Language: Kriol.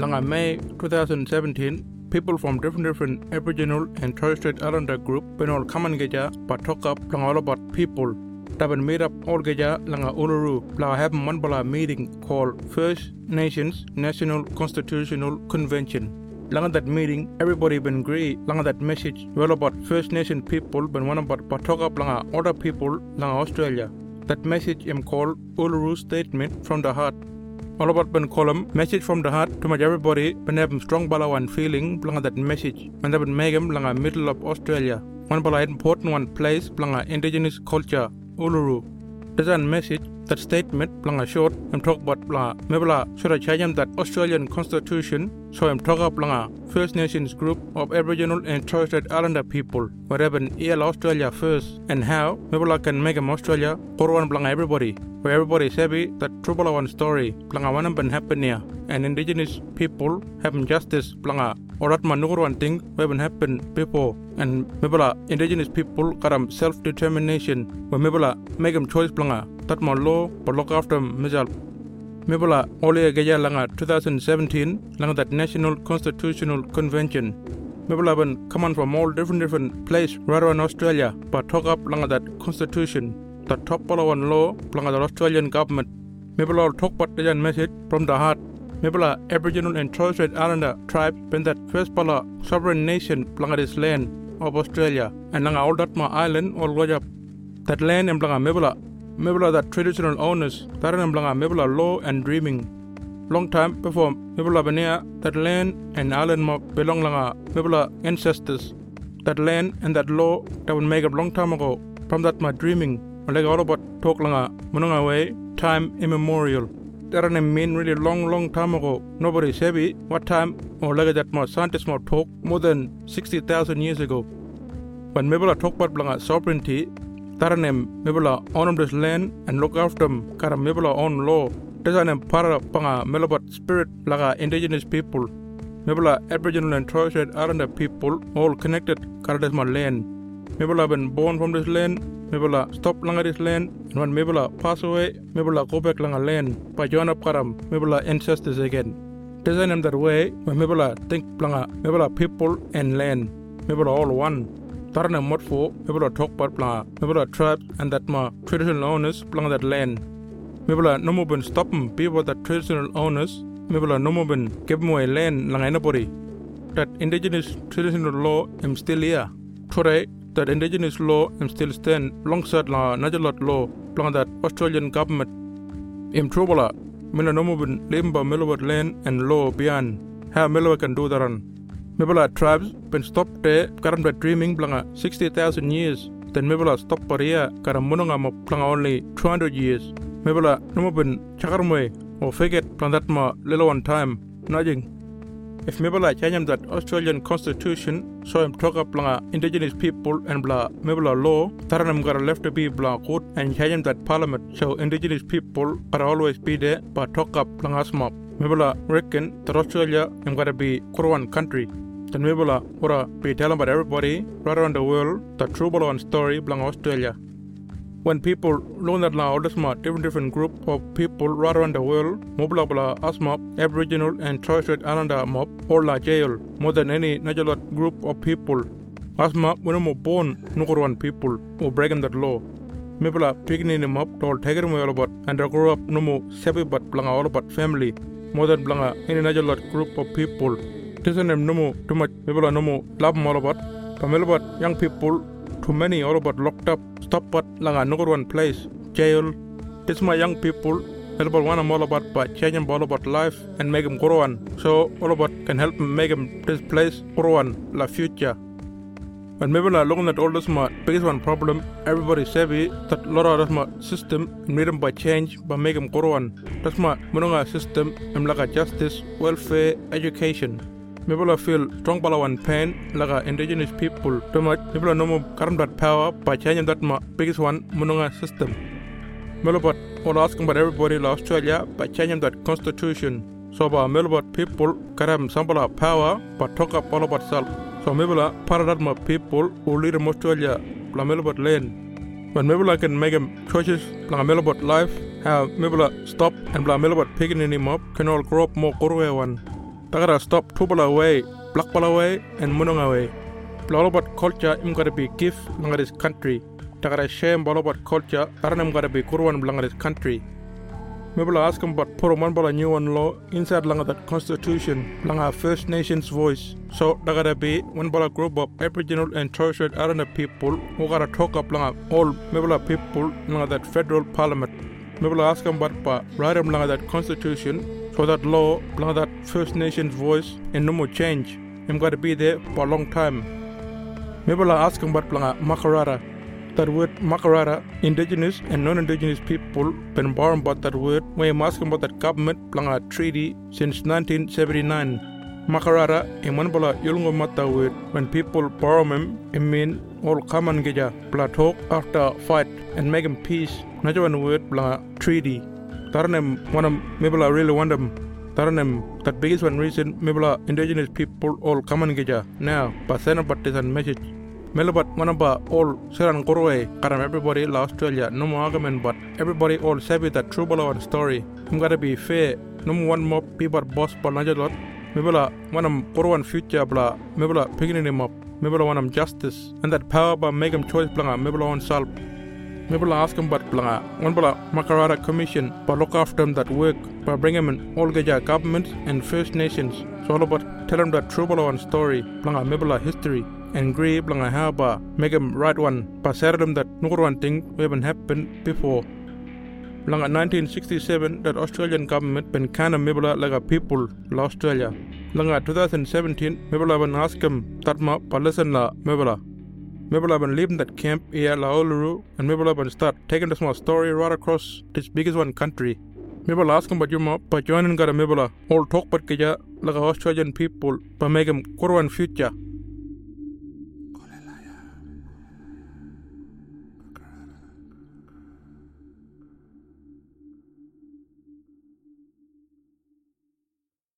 langa May 2017, people from different Aboriginal and Torres Strait Islander group penol kaman geja patokap langa all about people. Taban meet up all geja langa Uluru la have one bala meeting called First Nations National Constitutional Convention. Langa that meeting, everybody been agree langa that message well about First Nation people but one about patokap langa other people langa Australia. That message am called Uluru Statement from the Heart. All about Ben column message from the heart to much everybody ben have strong balawan feeling blanga that message and that ben megam blanga middle of Australia. One bala important one place blanga indigenous culture Uluru. There's a message that statement blanga short and talk about blanga mebla should I change that Australian Constitution so I'm talk about blanga First Nations group of Aboriginal and Torres Strait Islander people wherever EL Australia first and how mebla can make Australia korwan blanga everybody where everybody sabi that trouble one story blanga one been happen here and indigenous people have justice blanga or that manure one thing where been happen before and mebla indigenous people got self-determination where mebla make them choice blanga that my law but look after mizal mebla only geja langa 2017 langa that National Constitutional Convention mebla been come on from all different place rather in Australia but talk up langa that constitution the top one law blanga the Australian government mebla talk about the message from the heart mebla Aboriginal and Torres Strait Islander tribes been that first pala sovereign nation blanga this land of Australia and langa all that my island all goja that land and blanga mebla that traditional owners that blanga mebla law and dreaming long time before mebla benia that land and island belong langa mebla ancestors that land and that law that would make a long time ago from that my dreaming like all about talk langa munanga way time immemorial that mean really long time ago nobody sabi what time or like that more scientists more talk more than 60,000 years ago when mebla talk about blanga sovereignty Taranem mebla own this land and look after them kara mebla own law. There's an para panga melabat spirit laga indigenous people. Mebla Aboriginal and Torres Strait Islander people all connected kara this my land. Mebla been born from this land. Mebla stop langa this land and when mebla pass away mebla go back langa land by join up karam mebla ancestors again. There's an that way when mebla think langa mebla people and land mebla all one. Tarana motfo mebla talk about blanga mebla tribes and that ma traditional owners blanga that land mebla no more been stop them people that traditional owners mebla no more been give them away land langa anybody that indigenous traditional law am still here today that indigenous law am still stand alongside la najalot law blanga that Australian government im trouble mela no more been limba melowat land and law beyond how melo can do that on mebla tribes been stopped there karam that dreaming blanga 60,000 years then mebla stop paria karam munanga mo blanga only 200 years mebla no been chakarmwe or forget plan that ma little one time nothing if mebla change that Australian Constitution so I'm talk up blanga indigenous people and bla mebla law taranam got left to be bla court and change that parliament so indigenous people are always be there but talk up blanga smop mebla reckon that Australia am gotta be Kurwan country then mebla ora be telling about everybody right around the world the true one story belong Australia. When people learn that now all the smart different group of people right around the world, mobla bla asma Aboriginal and Torres Strait Islander mob or la jail more than any najalot group of people. Asma when more born Nukuruan people who breaking that law. Mebla picking him up told taking him all about and they grow up no more sabi but blanga all about family more than blanga any najalot group of people. This and them no more too much mebla no more love all about but young people too many all about locked up stop but langa no one place jail this my young people all about one all about but changing all about life and make them grow on so all about can help make them this place grow on la future when maybe looking at all this my biggest one problem everybody savvy that lot of my system made them by change but make them grow on that's my munanga system and like justice welfare education people feel strong balawan pain like indigenous people too much people no more current that power by changing that my biggest one munanga system melobot all asking about everybody in Australia by changing that constitution so about melobot people karam sambala power but talk up all about self so mebla part of that my people who lead in Australia la melobot land when mebla can make them choices la melobot life how mebla stop and bla melobot picking him up can all grow up more korwe one Takara stop Tubala away, Blackball away, and Munong away. Blalobat culture im gotta be gift langa this country. Takara shame balobat culture, Taranam gotta be Kurwan langa this country. Maybe ask him about put one bala new one law inside langa that constitution, langa First Nations voice. So there gotta be one bala group of Aboriginal and Torres Strait Islander people who gotta talk up langa all maybe people langa that federal parliament. Maybe ask him about write him langa that constitution so that law langa that First Nations voice and no more change. I'm gotta be there for a long time. Maybe ask him about langa Makarara. That word Makarara, indigenous and non-indigenous people been born about that word when I'm asking about that government planga treaty since 1979. Makarara in one bala yulungo mata word when people borrow them it mean all common geja bla talk after fight and make them peace. Not one word planga treaty. Taranem one maybe I really want them. Taranem that biggest one reason maybe indigenous people all common geja now but send about this message. Melabat manaba all Seran Korwe, Karam everybody in Australia, no more argument, but everybody all savvy that true one story. I'm gotta be fair, no one more people boss but Najalot. Mebula one Korwan future blah, Mebula picking him up, Mebula one justice, and that power by make him choice blanga, Mebula one salp. Mebula ask him but blanga, one bala Makarara commission, but look after him that work, by bring him in all Gaja governments and First Nations. So all about tell him that true one story, blanga Mebula history. And agree blanga haba make him right one but said them that no one thing haven't happened before. Blanga 1967 that Australian government been kind of mibla like a people la Australia. Blanga 2017 mibla been ask him that ma but listen la mibla. Mibla been leaving that camp here la Uluru and mibla been start taking the small story right across this biggest one country. Mibla ask him but you ma but joining got a mibla all talk but kaya like Australian people but make him Kurwan future.